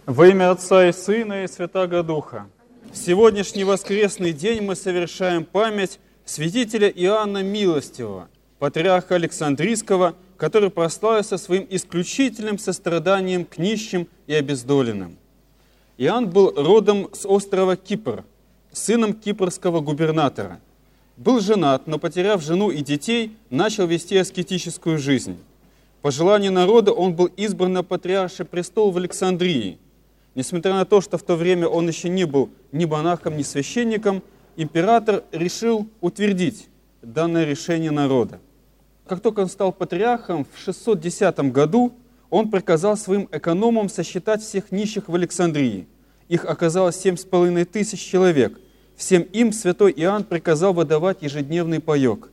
Во имя Отца и Сына и Святаго Духа. В сегодняшний воскресный день мы совершаем память святителя Иоанна Милостивого, патриарха Александрийского, который прославился своим исключительным состраданием к нищим и обездоленным. Иоанн был родом с острова Кипр, сыном кипрского губернатора. Был женат, но, потеряв жену и детей, начал вести аскетическую жизнь. По желанию народа он был избран на патриарший престол в Александрии. Несмотря на то, что в то время он еще не был ни монахом, ни священником, император решил утвердить данное решение народа. Как только он стал патриархом, в 610 году он приказал своим экономам сосчитать всех нищих в Александрии. Их оказалось 7500 человек. Всем им святой Иоанн приказал выдавать ежедневный паек.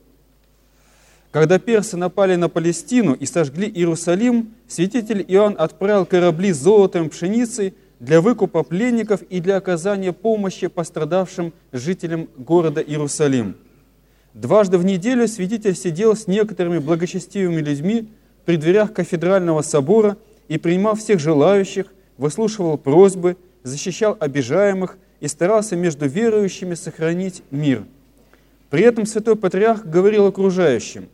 Когда персы напали на Палестину и сожгли Иерусалим, святитель Иоанн отправил корабли с золотом и пшеницей для выкупа пленников и для оказания помощи пострадавшим жителям города Иерусалим. Дважды в неделю святитель сидел с некоторыми благочестивыми людьми при дверях кафедрального собора и принимал всех желающих, выслушивал просьбы, защищал обижаемых и старался между верующими сохранить мир. При этом святой патриарх говорил окружающим: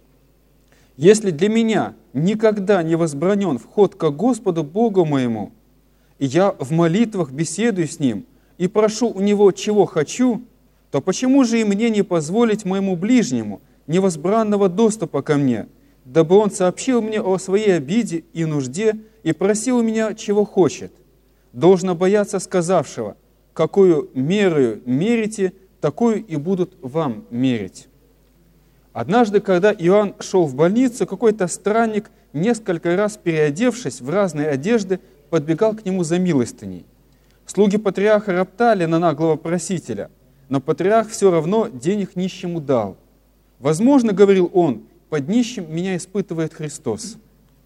«Если для меня никогда не возбранен вход ко Господу Богу моему, и я в молитвах беседую с Ним и прошу у Него, чего хочу, то почему же и мне не позволить моему ближнему невозбранного доступа ко мне, дабы он сообщил мне о своей обиде и нужде и просил у меня, чего хочет? Должно бояться сказавшего: какую мерою мерите, такую и будут вам мерить». Однажды, когда Иоанн шел в больницу, какой-то странник, несколько раз переодевшись в разные одежды, подбегал к нему за милостыней. Слуги патриарха роптали на наглого просителя, но патриарх все равно денег нищему дал. «Возможно, — говорил он, — под нищим меня испытывает Христос».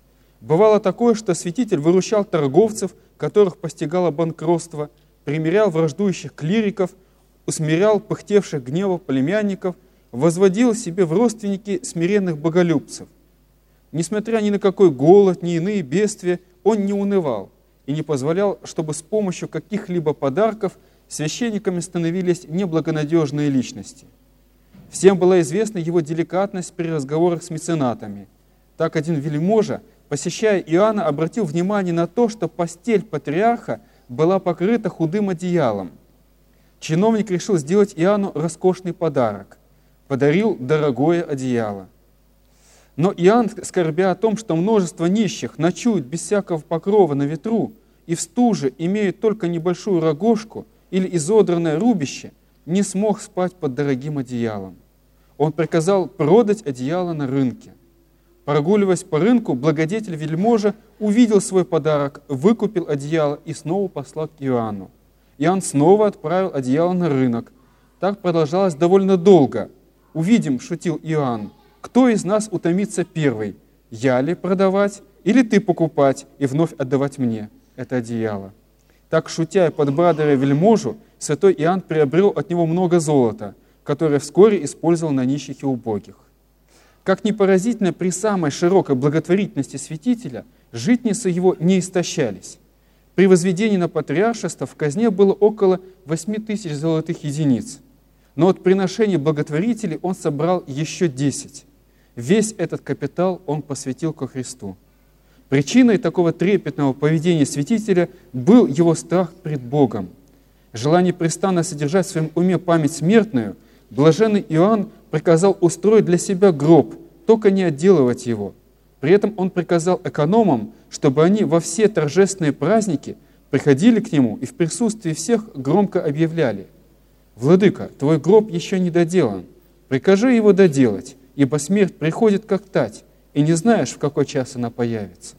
Бывало такое, что святитель выручал торговцев, которых постигало банкротство, примирял враждующих клириков, усмирял пыхтевших гнева племянников, возводил себе в родственники смиренных боголюбцев. Несмотря ни на какой голод, ни иные бедствия, он не унывал и не позволял, чтобы с помощью каких-либо подарков священниками становились неблагонадежные личности. Всем была известна его деликатность при разговорах с меценатами. Так один вельможа, посещая Иоанна, обратил внимание на то, что постель патриарха была покрыта худым одеялом. Чиновник решил сделать Иоанну роскошный подарок. Подарил дорогое одеяло. Но Иоанн, скорбя о том, что множество нищих ночуют без всякого покрова на ветру и в стуже имеют только небольшую рогожку или изодранное рубище, не смог спать под дорогим одеялом. Он приказал продать одеяло на рынке. Прогуливаясь по рынку, благодетель-вельможа увидел свой подарок, выкупил одеяло и снова послал к Иоанну. Иоанн снова отправил одеяло на рынок. Так продолжалось довольно долго. «Увидим, — шутил Иоанн, — кто из нас утомится первый, я ли продавать или ты покупать и вновь отдавать мне это одеяло?» Так, шутя и подбадривая вельможу, святой Иоанн приобрел от него много золота, которое вскоре использовал на нищих и убогих. Как ни поразительно, при самой широкой благотворительности святителя житницы его не истощались. При возведении на патриаршество в казне было около 8000 золотых единиц. Но от приношений благотворителей он собрал еще 10. Весь этот капитал он посвятил ко Христу. Причиной такого трепетного поведения святителя был его страх пред Богом. Желание престанно содержать в своем уме память смертную, блаженный Иоанн приказал устроить для себя гроб, только не отделывать его. При этом он приказал экономам, чтобы они во все торжественные праздники приходили к нему и в присутствии всех громко объявляли: «Владыка, твой гроб еще не доделан, прикажи его доделать, ибо смерть приходит как тать, и не знаешь, в какой час она появится».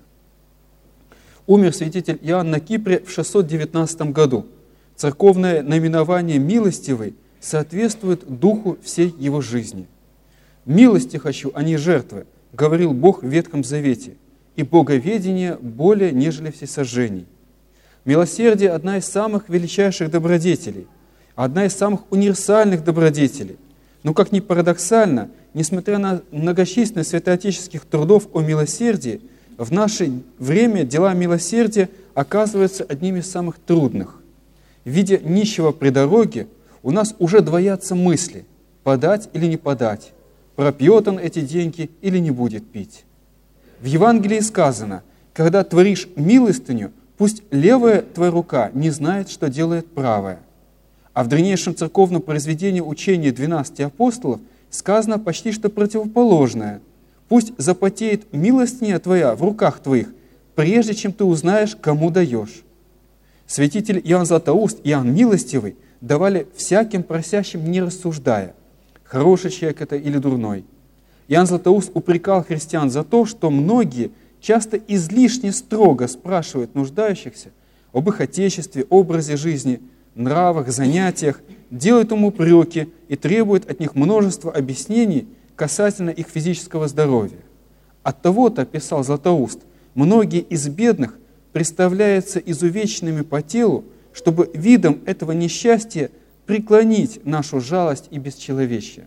Умер святитель Иоанн на Кипре в 619 году. Церковное наименование «милостивый» соответствует духу всей его жизни. «Милости хочу, а не жертвы», — говорил Бог в Ветхом Завете, «и боговедение более, нежели всесожжений». Милосердие — одна из самых величайших добродетелей, одна из самых универсальных добродетелей. Но, как ни парадоксально, несмотря на многочисленность святоотеческих трудов о милосердии, в наше время дела милосердия оказывается одним из самых трудных. Видя нищего при дороге, у нас уже двоятся мысли – подать или не подать, пропьет он эти деньги или не будет пить. В Евангелии сказано: когда творишь милостыню, пусть левая твоя рука не знает, что делает правая. А в древнейшем церковном произведении учения 12 апостолов сказано почти что противоположное. Пусть запотеет милостыня твоя в руках твоих, прежде чем ты узнаешь, кому даешь. Святитель Иоанн Златоуст и Иоанн Милостивый давали всяким просящим, не рассуждая, хороший человек это или дурной. Иоанн Златоуст упрекал христиан за то, что многие часто излишне строго спрашивают нуждающихся об их отечестве, образе жизни, нравах, занятиях, делают им упреки и требуют от них множество объяснений касательно их физического здоровья. Оттого-то, писал Златоуст, многие из бедных представляются изувеченными по телу, чтобы видом этого несчастья преклонить нашу жалость и бесчеловечие.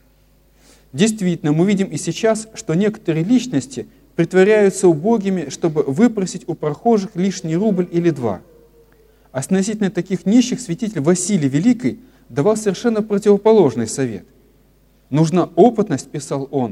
Действительно, мы видим и сейчас, что некоторые личности притворяются убогими, чтобы выпросить у прохожих лишний рубль или два. А относительно таких нищих святитель Василий Великий давал совершенно противоположный совет. «Нужна опытность, — писал он,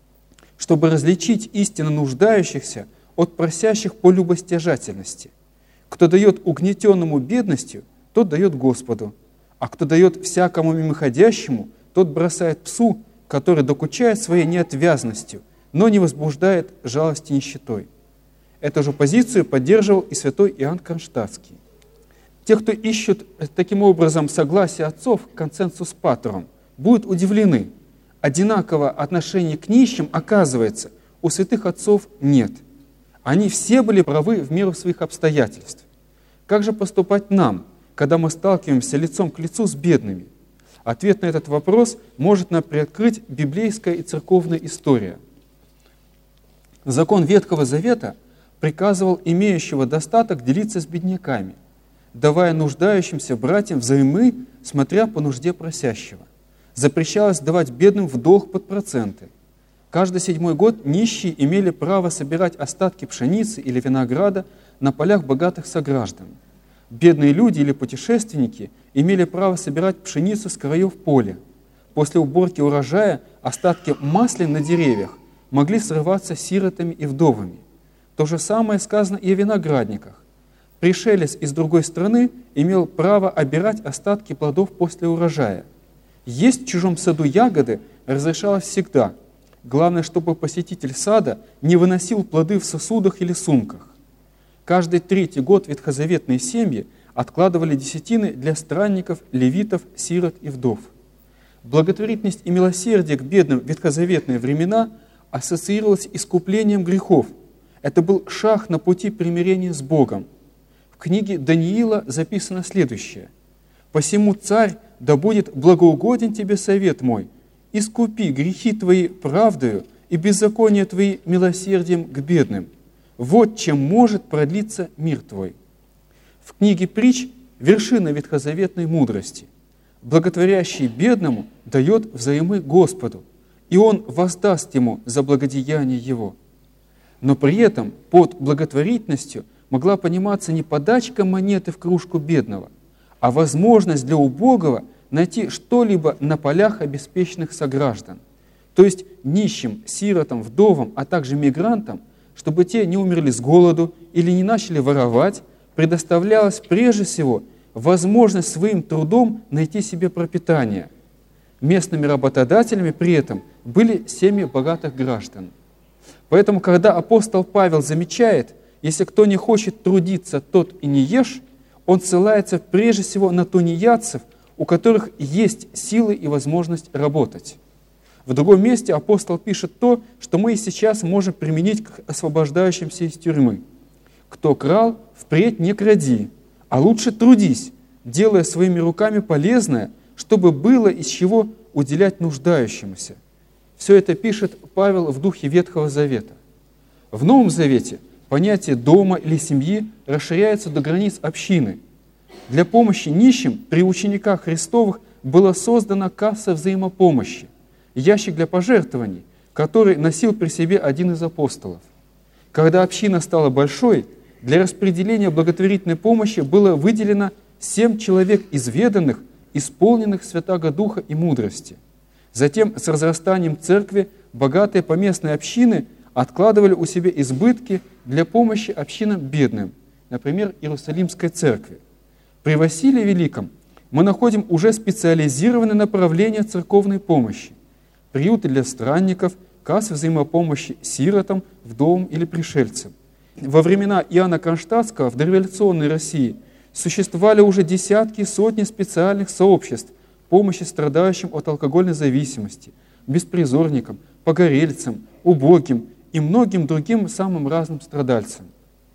— чтобы различить истинно нуждающихся от просящих по любостяжательности. Кто дает угнетенному бедностью, тот дает Господу, а кто дает всякому мимоходящему, тот бросает псу, который докучает своей неотвязностью, но не возбуждает жалости нищетой». Эту же позицию поддерживал и святой Иоанн Кронштадтский. Те, кто ищут таким образом согласие отцов, консенсус патерум, будут удивлены. Одинакового отношения к нищим, оказывается, у святых отцов нет. Они все были правы в меру своих обстоятельств. Как же поступать нам, когда мы сталкиваемся лицом к лицу с бедными? Ответ на этот вопрос может нам приоткрыть библейская и церковная история. Закон Ветхого Завета приказывал имеющего достаток делиться с бедняками, давая нуждающимся братьям взаймы, смотря по нужде просящего. Запрещалось давать бедным в долг под проценты. Каждый 7-й год нищие имели право собирать остатки пшеницы или винограда на полях богатых сограждан. Бедные люди или путешественники имели право собирать пшеницу с краев поля. После уборки урожая остатки маслин на деревьях могли срываться сиротами и вдовами. То же самое сказано и о виноградниках. Пришелец из другой страны имел право обирать остатки плодов после урожая. Есть в чужом саду ягоды разрешалось всегда. Главное, чтобы посетитель сада не выносил плоды в сосудах или сумках. Каждый 3-й год ветхозаветные семьи откладывали десятины для странников, левитов, сирот и вдов. Благотворительность и милосердие к бедным в ветхозаветные времена ассоциировалось с искуплением грехов. Это был шаг на пути примирения с Богом. В книге Даниила записано следующее: «Посему, царь, да будет благоугоден тебе совет мой, искупи грехи твои правдою и беззакония твои милосердием к бедным. Вот чем может продлиться мир твой». В книге Притч вершина ветхозаветной мудрости. Благотворящий бедному дает взаймы Господу, и Он воздаст ему за благодеяние его. Но при этом под благотворительностью могла пониматься не подачка монеты в кружку бедного, а возможность для убогого найти что-либо на полях обеспеченных сограждан, то есть нищим, сиротам, вдовам, а также мигрантам, чтобы те не умерли с голоду или не начали воровать, предоставлялась прежде всего возможность своим трудом найти себе пропитание. Местными работодателями при этом были семьи богатых граждан. Поэтому, когда апостол Павел замечает: «Если кто не хочет трудиться, тот и не ешь», он ссылается прежде всего на тунеядцев, у которых есть силы и возможность работать. В другом месте апостол пишет то, что мы и сейчас можем применить к освобождающимся из тюрьмы. «Кто крал, впредь не кради, а лучше трудись, делая своими руками полезное, чтобы было из чего уделять нуждающемуся». Все это пишет Павел в духе Ветхого Завета. В Новом Завете понятие дома или семьи расширяется до границ общины. Для помощи нищим при учениках Христовых была создана касса взаимопомощи, ящик для пожертвований, который носил при себе один из апостолов. Когда община стала большой, Для распределения благотворительной помощи было выделено 7 человек изведанных, исполненных Святаго Духа и мудрости. Затем с разрастанием церкви богатые поместные общины откладывали у себя избытки для помощи общинам бедным, например, Иерусалимской церкви. При Василии Великом мы находим уже специализированное направление церковной помощи, приюты для странников, кассы взаимопомощи сиротам, вдовам или пришельцам. Во времена Иоанна Кронштадтского в дореволюционной России существовали уже десятки и сотни специальных сообществ помощи страдающим от алкогольной зависимости, беспризорникам, погорельцам, убогим и многим другим самым разным страдальцам.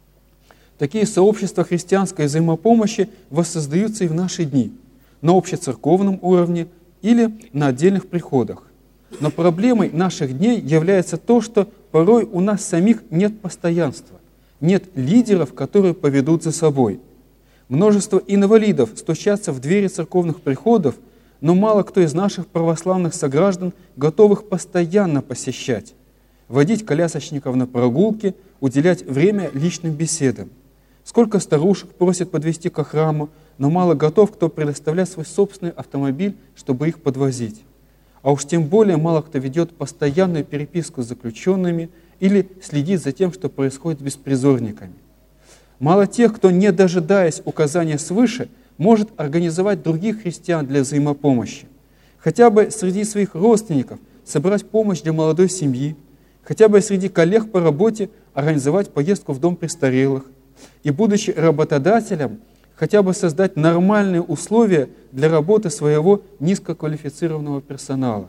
Такие сообщества христианской взаимопомощи воссоздаются и в наши дни на общецерковном уровне или на отдельных приходах. Но проблемой наших дней является то, что порой у нас самих нет постоянства, нет лидеров, которые поведут за собой. Множество инвалидов стучатся в двери церковных приходов, но мало кто из наших православных сограждан готов их постоянно посещать, водить колясочников на прогулки, уделять время личным беседам. Сколько старушек просят подвезти ко храму, но мало готов кто предоставлять свой собственный автомобиль, чтобы их подвозить. А уж тем более мало кто ведет постоянную переписку с заключенными или следит за тем, что происходит с беспризорниками. Мало тех, кто, не дожидаясь указания свыше, может организовать других христиан для взаимопомощи. Хотя бы среди своих родственников собрать помощь для молодой семьи, хотя бы среди коллег по работе организовать поездку в дом престарелых. И, будучи работодателем, хотя бы создать нормальные условия для работы своего низкоквалифицированного персонала.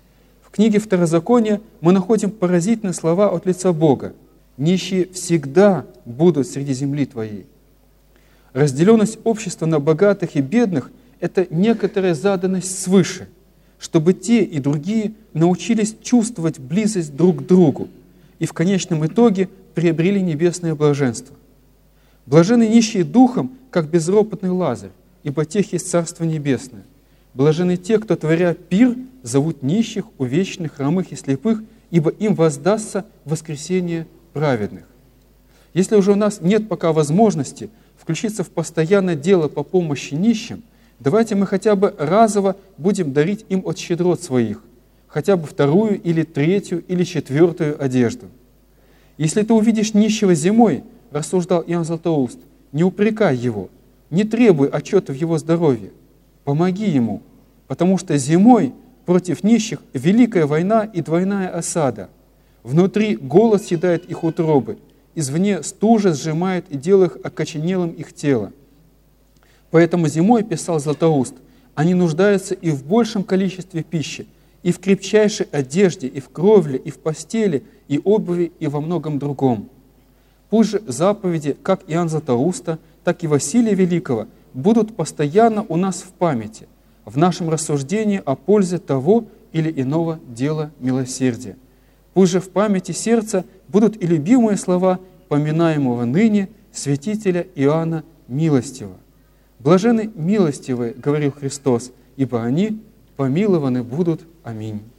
В книге Второзакония мы находим поразительные слова от лица Бога. «Нищие всегда будут среди земли твоей». Разделенность общества на богатых и бедных – это некоторая заданность свыше, чтобы те и другие научились чувствовать близость друг к другу и в конечном итоге приобрели небесное блаженство. Блаженны нищие духом, как безропотный Лазарь, ибо тех есть Царство Небесное. Блаженны те, кто, творя пир, зовут нищих, увечных, хромых и слепых, ибо им воздастся воскресение праведных. Если уже у нас нет пока возможности включиться в постоянное дело по помощи нищим, давайте мы хотя бы разово будем дарить им от щедрот своих, хотя бы 2-ю или 3-ю или 4-ю одежду. Если ты увидишь нищего зимой, рассуждал Иоанн Златоуст, не упрекай его, не требуй отчета в его здоровье, помоги ему, потому что зимой против нищих великая война и двойная осада. Внутри голод съедает их утробы, извне стужа сжимает и делает окоченелым их тело. Поэтому зимой, писал Златоуст, они нуждаются и в большем количестве пищи, и в крепчайшей одежде, и в кровле, и в постели, и обуви, и во многом другом. Пусть же заповеди как Иоанна Златоуста, так и Василия Великого будут постоянно у нас в памяти, в нашем рассуждении о пользе того или иного дела милосердия. Пусть же в памяти сердца будут и любимые слова поминаемого ныне святителя Иоанна Милостивого. «Блаженны милостивые, — говорил Христос, — ибо они помилованы будут. Аминь».